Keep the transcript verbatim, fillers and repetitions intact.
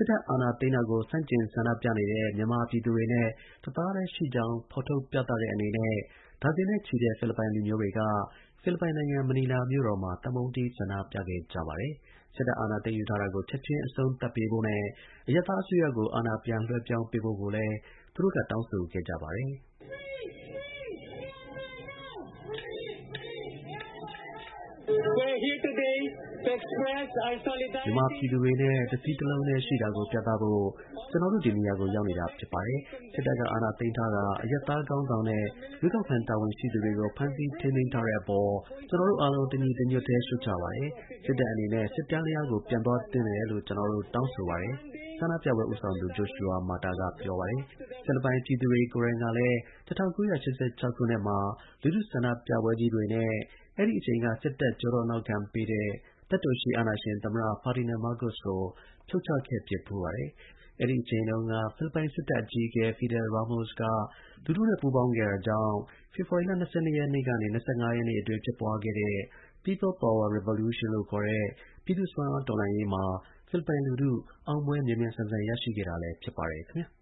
စစ်တပ်အာဏာသိမ်းတာကို ဆန့်ကျင်ဆန္ဒပြနေတဲ့ မြန်မာပြည်သူတွေနဲ့ တစ်သားတည်းရှိကြောင်း ဖော်ထုတ်ပြသတဲ့အနေနဲ့ ဒါဇင်နဲ့ချီတဲ့ ဖိလစ်ပိုင်လူမျိုးတွေက ဖိလစ်ပိုင်နိုင်ငံ မနီလာမြို့တော်မှာ သံပုံးတီး ဆန္ဒပြခဲ့ကြပါတယ်။ စစ်တပ်အာဏာသိမ်းယူထားတာကို ချက်ချင်း အဆုံးသတ်ပေးဖို့နဲ့ အရပ်သားအစိုးရကို အာဏာပြန်လွှဲပြောင်းပေးဖို့ကိုလည်း သူတို့က တောင်းဆိုခဲ့ကြပါတယ်။ မြန်မာပြည်သူတွေနဲ့ တစ်စည်းတစ်လုံးတည်းရှိတာကို ပြသဖို့ ကျွန်တော်တို့ ဒီနေရာကို ရောက်နေတာ ဖြစ်ပါတယ်။ စစ်တပ်က အာဏာသိမ်းထားတာ၊ အရပ်သားခေါင်းဆောင်နဲ့ ရွေးကောက်ခံ တာဝန်ရှိသူတွေကို ဖမ်းဆီးထိန်းသိမ်းထားတဲ့အပေါ် ကျွန်တော်တို့အားလုံး တစ်ညီတစ်ညွတ်တည်း ရှုတ်ချပါတယ်။ စစ်တပ်အနေနဲ့ စစ်တန်းလျားကို ပြန်သွားသင့်တယ်လို့ ကျွန်တော်တို့ တောင်းဆိုပါတယ်။ ဆန္ဒပြပွဲ ဦးဆောင်သူ Joshua Mata က ပြောပါတယ်။ ဖိလစ်ပိုင် ပြည်သူတွေကိုယ်တိုင်ကလည်း ၁၉၈၆ ခုနှစ်မှာ လူထု ဆန္ဒပြပွဲကြီးတွေနဲ့ အဲဒီ အချိန်က စစ်တပ် ကျောထောက်နောက်ခံပေးတဲ့ သက်တော်ရှိ အာဏာရှင် သမ္မတ Ferdinand Marcos ကို ဖြုတ်ချခဲ့ဖြစ်ဖူးပါတယ်။ အဲဒီ အချိန်တုန်းက ဖိလစ်ပိုင် စစ်တပ် အကြီးအကဲ Fidel Ramos က လူထုနဲ့ ပူးပေါင်းခဲ့တာကြောင့် ဖေဖော်ဝါရီလ ၂၂ ရက်နေ့ကနေ ၂၅ ရက်နေ့အတွင်း ဖြစ်ပွားခဲ့တဲ့ People Power Revolution လို့ခေါ်တဲ့ ပြည်သူ့စွမ်းအား တော်လှန်ရေးမှာ ဖိလစ်ပိုင်လူထု အောင်ပွဲ မြန်မြန်ဆန်ဆန် ရရှိခဲ့တာလည်း ဖြစ်ပါတယ် ခင်ဗျာ။